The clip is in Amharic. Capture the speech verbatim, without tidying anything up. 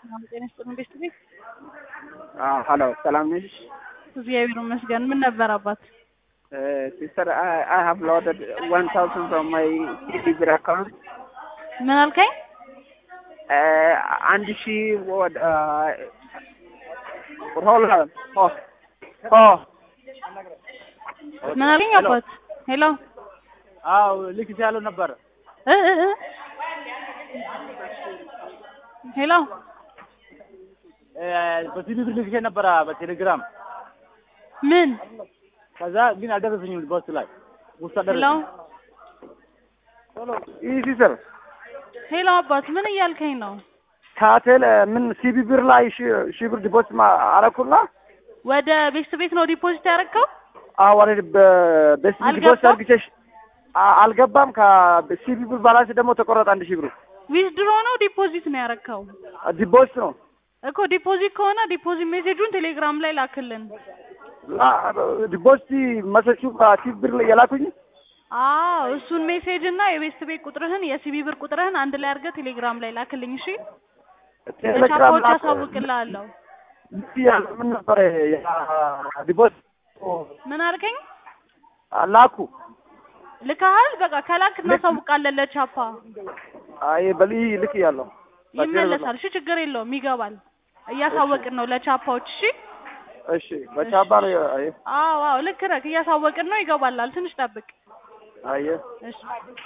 ጤና ይስጥልኝ ቤተሰብ። አዎ ሀሎ ሰላም ነሽ? እግዚአብሔር ይመስገን። ምን ነበር አባት? ሲስተር I I have loaded one thousand from my Libra account. ምን አልከኝ? አንድ ሺህ ወደ ሆላ ሆ ሆ ምን አልከኝ አባት? ሄሎ አዎ ልክት ያለው ነበር እ እ እ ሄሎ በቲቪ ብር ልክት ነበር በቴሌግራም ምን ከዛ ግን አልደረሰኝም ቦስ ላይ ውስጥ ሄሎ ሄሎ ይህ ሲስተር ሄሎ አባት ምን እያልከኝ ነው? ካቴል ምን ሲቢ ብር ላይ ሺህ ብር ዲፖዚት አረኩና ወደ ቤት ቤት ነው ዲፖዚት ያደረከው? አዎ ወደ ቤት ዲፖዚት አርግቼሽ አልገባም። ከሲቢ ብር ባላንስ ደግሞ ተቆረጠ አንድ ሺህ ብር። ዊዝድሮ ነው ዲፖዚት ነው ያደረከው? ዲፖዚት ነው እኮ ዲፖዚት ከሆነ ዲፖዚት ሜሴጁን ቴሌግራም ላይ ላክልን። ዲፖዚት መሰቹ ሲቢ ብር ላይ የላኩኝ። አዎ እሱን ሜሴጅ እና የቤት ቤት ቁጥርህን የሲቢ ብር ቁጥርህን አንድ ላይ አድርገህ ቴሌግራም ላይ ላክልኝ። እሺ ቴሌግራም ላይ አሳውቅልሃለሁ። ያ ምን ነበር ያ ዲፖዚት ምን አልከኝ? ላኩ ልካሃል? በቃ ከላክ እናሳውቃለን ለቻፓ። አይ በሊ ልክ ያለው ይመለሳል። እሺ ችግር የለውም ይገባል። እያሳወቅን ነው ለቻፓዎች። እሺ እሺ በቻፓ ነው። አይ አዎ አዎ ልክ ነህ። እያሳወቅን ነው ይገባላል። ትንሽ ጠብቅ። አይ እሺ